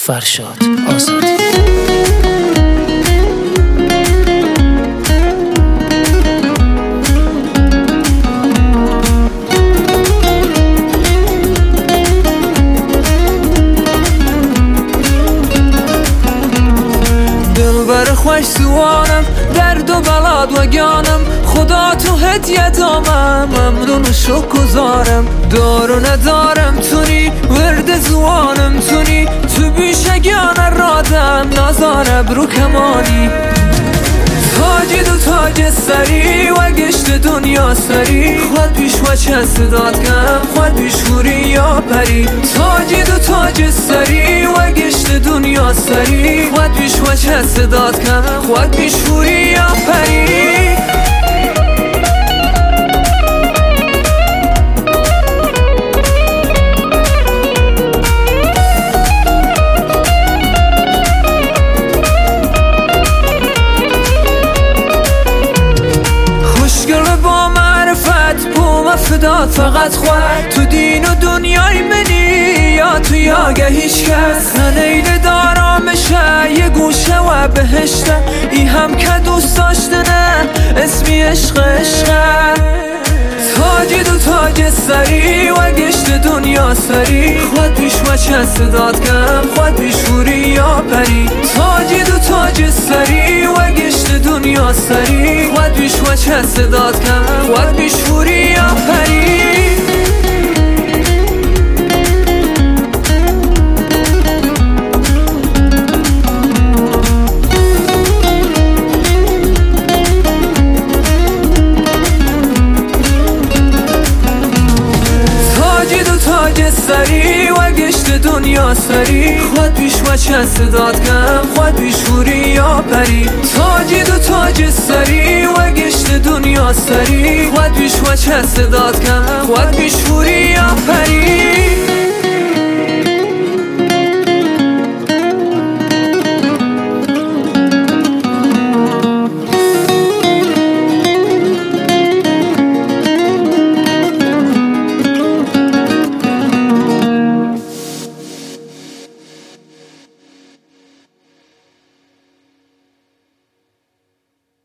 فرشاد آزادی. دلبر خوش سوانم، درد و بلاد و گانم، خدا تو هدیه دامم، ممنون و شکرگزارم. دار و ندارم تونی، ورد زوانم تونی، تو بیشگان رادم، نازار ابرو کمانی. تاجی دو تاج سری و گشت دنیا سری، خود پیش و چه صدات کم، خود پیش خوری یا پری. تاجی دو تاج سری و گشت دنیا سری، خود پیش و چه صدات کم، خود پیش خوری یا پری. فدات فقط خود تو دین و دنیای منی، یا تو یاگه هیچ کس نیل دارامشه، یه گوشه و بهشته ای هم که دوست داشته نه، اسمی عشق عشقه. تاجی دو تاج سری و گشت دنیا سری، خود پیش و چه صدات کم، خود پیش خوری یا پری. تاجی دو تاج سری و گشت دنیا سری، خود پیش و چه صدات کم، خود پیش خوری یا پری. سری و گشت دنیا سری، خود پیش و چه صدات کم، خود پیش خوری یا پری. تاجی دو تاج سری و گشت دنیا سری، خود پیش و چه صدات کم، خود پیش خوری